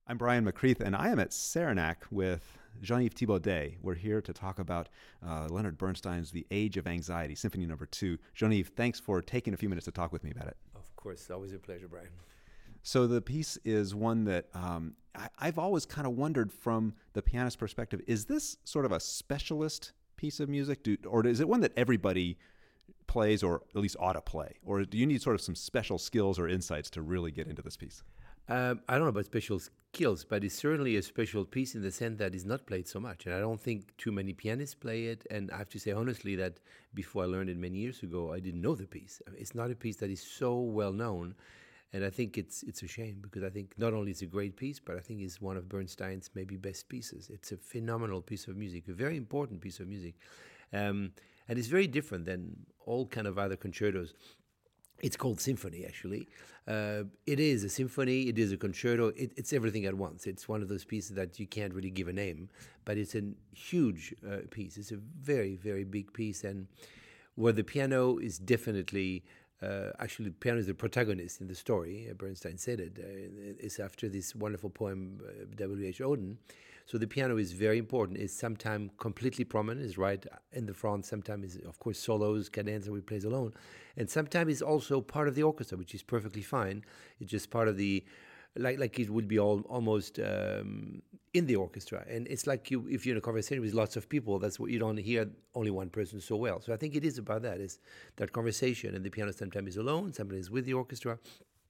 I'm Brian McCreath, and I am at Saranac with Jean-Yves Thibaudet. We're here to talk about Leonard Bernstein's The Age of Anxiety, Symphony No. 2. Jean-Yves, thanks for taking a few minutes to talk with me about it. Of course, always a pleasure, Brian. So the piece is one that I've always kind of wondered from the pianist's perspective, is this sort of a specialist piece of music, or is it one that everybody plays or at least ought to play? Or do you need sort of some special skills or insights to really get into this piece? I don't know about special skills, but it's certainly a special piece in the sense that it's not played so much. And I don't think too many pianists play it. And I have to say honestly that before I learned it many years ago, I didn't know the piece. I mean, it's not a piece that is so well known. And I think it's a shame because I think not only it's a great piece, but I think it's one of Bernstein's maybe best pieces. It's a phenomenal piece of music, a very important piece of music. And it's very different than all kind of other concertos. It's called symphony, actually. It is a symphony. It is a concerto. It's everything at once. It's one of those pieces that you can't really give a name, but it's a huge piece. It's a very, very big piece, and where the piano is definitely actually, the piano is the protagonist in the story. Bernstein said it. It's after this wonderful poem, W.H. Auden. So the piano is very important. It's sometimes completely prominent. It's right in the front. Sometimes it's, of course, solos, cadenza, he plays alone. And sometimes it's also part of the orchestra, which is perfectly fine. It's just part of the, like it would be almost in the orchestra. And it's like if you're in a conversation with lots of people, that's what you don't hear only one person so well. So I think it is about that. It's that conversation. And the piano sometimes is alone, sometimes is with the orchestra.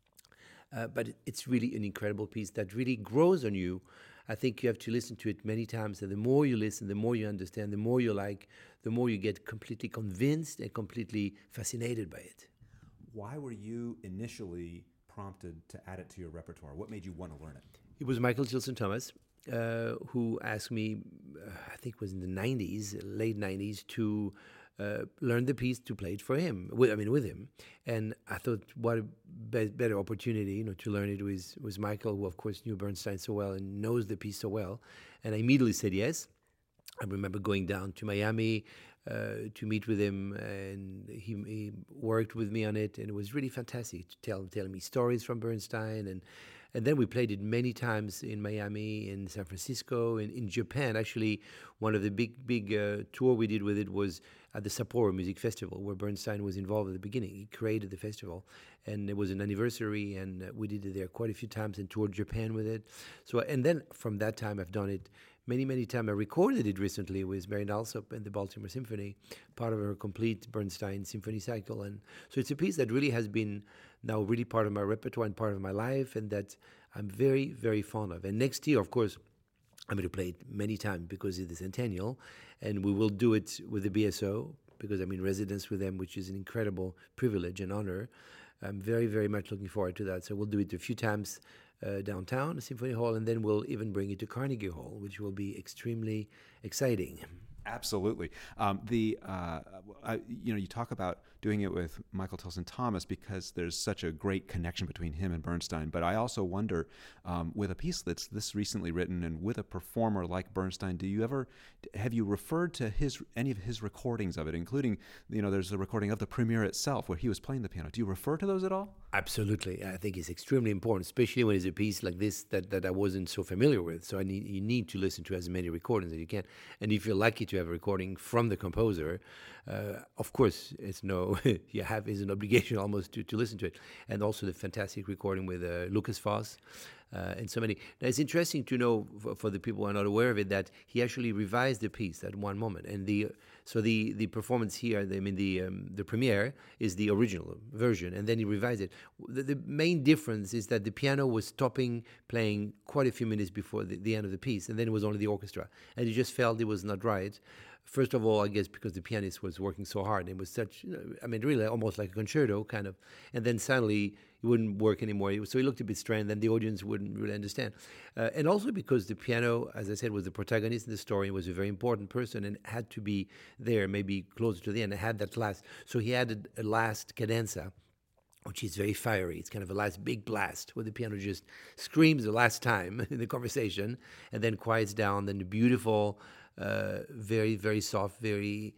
But it's really an incredible piece that really grows on you. I think you have to listen to it many times, and the more you listen, the more you understand, the more you like, the more you get completely convinced and completely fascinated by it. Why were you initially prompted to add it to your repertoire? What made you want to learn it? It was Michael Tilson Thomas who asked me, I think it was in the 90s, late 90s, to learn the piece to play it for him, with him. And I thought, what a better opportunity, to learn it with Michael, who of course knew Bernstein so well and knows the piece so well. And I immediately said yes. I remember going down to Miami to meet with him, and he worked with me on it, and it was really fantastic to telling me stories from Bernstein, and then we played it many times in Miami, in San Francisco, in Japan. Actually, one of the big tour we did with it was at the Sapporo Music Festival, where Bernstein was involved at the beginning. He created the festival, and it was an anniversary, and we did it there quite a few times and toured Japan with it. So, and then from that time, I've done it many times. I recorded it recently with Marian Alsop and the Baltimore Symphony, part of her complete Bernstein symphony cycle. And so it's a piece that really has been now really part of my repertoire and part of my life, and that I'm very, very fond of. And next year, of course, I'm going to play it many times because it's the centennial, and we will do it with the BSO because I'm in residence with them, which is an incredible privilege and honor. I'm very, very much looking forward to that. So we'll do it a few times downtown, the Symphony Hall, and then we'll even bring it to Carnegie Hall, which will be extremely exciting. Absolutely. You talk about doing it with Michael Tilson Thomas because there's such a great connection between him and Bernstein. But I also wonder, with a piece that's this recently written and with a performer like Bernstein, have you referred to any of his recordings of it, including, there's a recording of the premiere itself where he was playing the piano. Do you refer to those at all? Absolutely. I think it's extremely important, especially when it's a piece like this that I wasn't so familiar with. So you need to listen to as many recordings as you can. And if you're lucky to have a recording from the composer, of course, it's an obligation almost to listen to it. And also the fantastic recording with Lucas Foss. And so many. Now, it's interesting to know for the people who are not aware of it that he actually revised the piece at one moment, and the performance here, the premiere is the original version, and then he revised it. The main difference is that the piano was stopping playing quite a few minutes before the end of the piece, and then it was only the orchestra, and he just felt it was not right. First of all, I guess because the pianist was working so hard, and it was such, really almost like a concerto kind of, and then suddenly it wouldn't work anymore. So he looked a bit strange, and then the audience wouldn't really understand. And also because the piano, as I said, was the protagonist in the story, was a very important person and had to be there, maybe closer to the end, and had that last. So he added a last cadenza, which is very fiery. It's kind of a last big blast where the piano just screams the last time in the conversation and then quiets down. Then the beautiful, very, very soft, very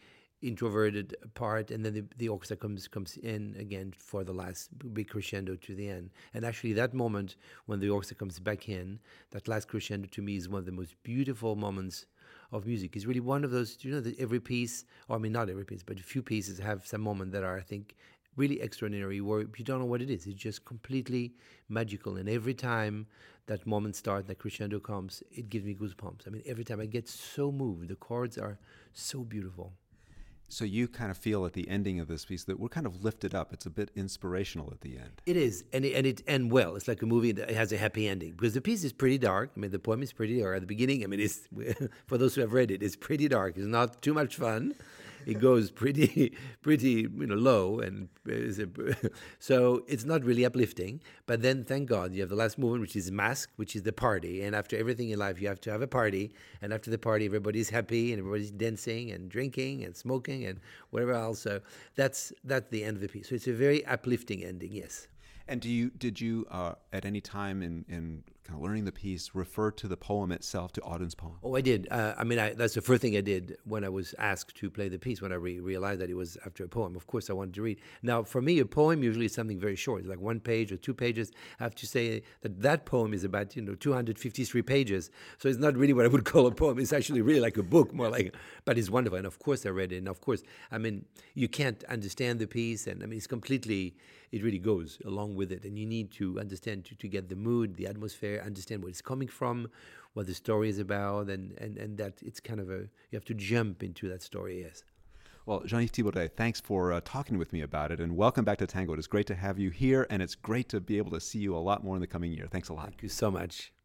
introverted part, and then the orchestra comes in again for the last big crescendo to the end. And actually, that moment when the orchestra comes back in, that last crescendo to me is one of the most beautiful moments of music. It's really one of those, that every piece, or I mean, not every piece, but a few pieces have some moment that are, I think, really extraordinary, where you don't know what it is. It's just completely magical. And every time that moment starts, that crescendo comes, it gives me goosebumps. I mean, every time I get so moved. The chords are so beautiful. So you kind of feel at the ending of this piece that we're kind of lifted up. It's a bit inspirational at the end. It is, and it ends well. It's like a movie that has a happy ending, because the piece is pretty dark. I mean, the poem is pretty dark at the beginning. I mean, it's for those who have read it, it's pretty dark. It's not too much fun. It goes pretty low, and so it's not really uplifting. But then, thank God, you have the last movement, which is Mask, which is the party. And after everything in life, you have to have a party. And after the party, everybody's happy and everybody's dancing and drinking and smoking and whatever else. So that's the end of the piece. So it's a very uplifting ending. Yes. And did you at any time in kind of learning the piece refer to the poem itself, to Audun's poem? Oh, I did. That's the first thing I did when I was asked to play the piece, when I realized that it was after a poem. Of course, I wanted to read. Now, for me, a poem usually is something very short, like 1 page or 2 pages. I have to say that poem is about 253 pages. So it's not really what I would call a poem. It's actually really like a book, more like. But it's wonderful. And of course, I read it. And of course, I mean, you can't understand the piece, and I mean, it's completely. It really goes along with it, and you need to understand to get the mood, the atmosphere, understand where it's coming from, what the story is about, and that it's kind of you have to jump into that story, yes. Well, Jean-Yves Thibaudet, thanks for talking with me about it, and welcome back to Tango. It's great to have you here, and it's great to be able to see you a lot more in the coming year. Thanks a lot. Thank you so much.